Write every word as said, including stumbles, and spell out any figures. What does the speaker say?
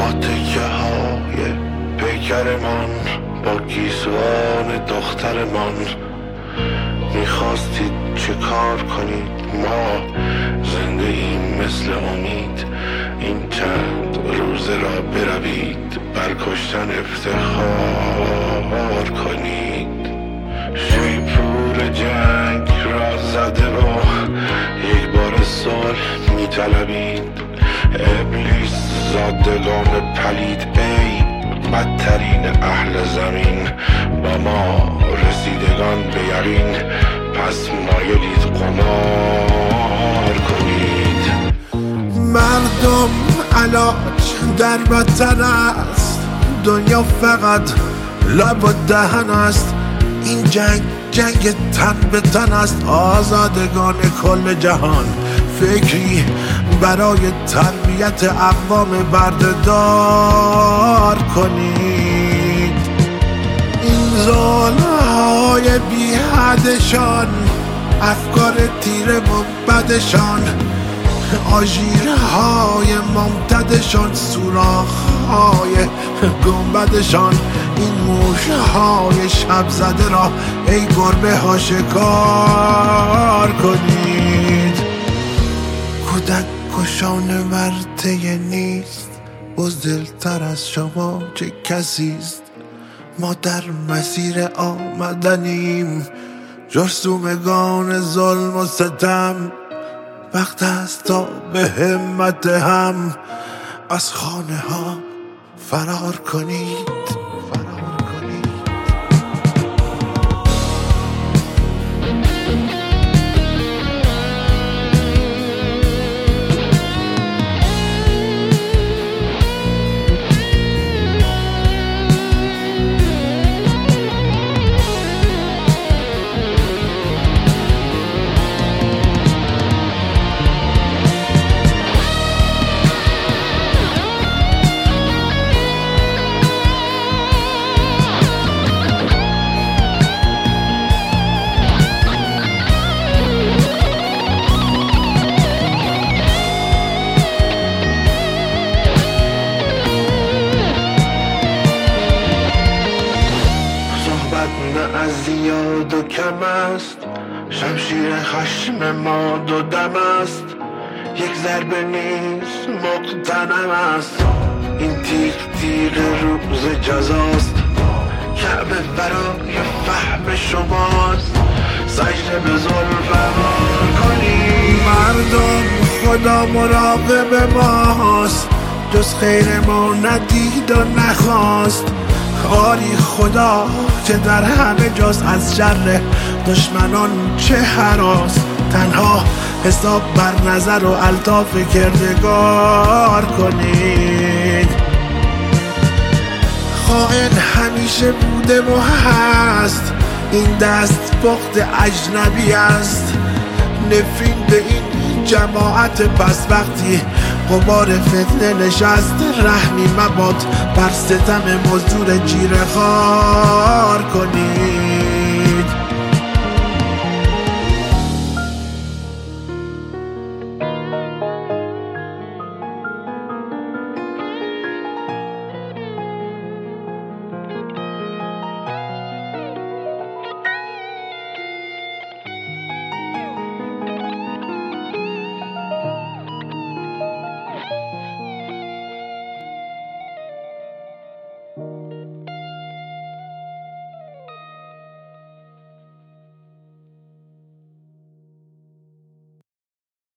با تکه های پیکرمان، با گیسوان دخترمان. میخواستید چه کار کنید؟ ما زنده ایم مثل امید. این چند روزه را بروید بر کشتن افتخار کنید. شیپور جنگ را زده و یک بار صلح میطلبید. ابلیس زادگان پلید، ای بدترین اهل زمین، با ما رسیدگان به یقین. پس مایلید قمار کنید. مردم علاج در وطن است، دنیا فقط لب و دهن است. این جنگ جنگ تن به تن است. آزادگان کل جهان فکری برای تربیت اقوام بردهدار کنید. این ظلم‌های بی حدشان، افکار تیره و بدشان، آژیرهای ممتدشان، سوراخ‌های گنبدشان، این موشهای شب زده را ای گربه ها شکار کنید. کودک کشان ورطه نیست، بزدلتر از شما چه کسیست. ما در مسیر آمدنیم، جرثومگان ظلم و ستم. وقت است تا به همت هم از خانه ها فرار کنید. نه از زیاد و کم است، شمشیر خشم ما دو دم است. یک ضربه نیست مقتنم است، این تیغ تیغ روز جزاست. کعبه برای فهم شماست، سجده به ظلم کنید. مردم خدا مراقب ماست، جز خیر ما ندید و نخواست. آری خدا که در همه جاست، از شر دشمنان چه هراس. تنها حساب بر نظر و الطاف کردگار کنید. خائن همیشه بوده و هست، این دست پخت اجنبی است. نفرین به این جماعت پس وقتی غبار فتنه نشست. رحمی مباد بر ستم مزدور جیره خوار کنید.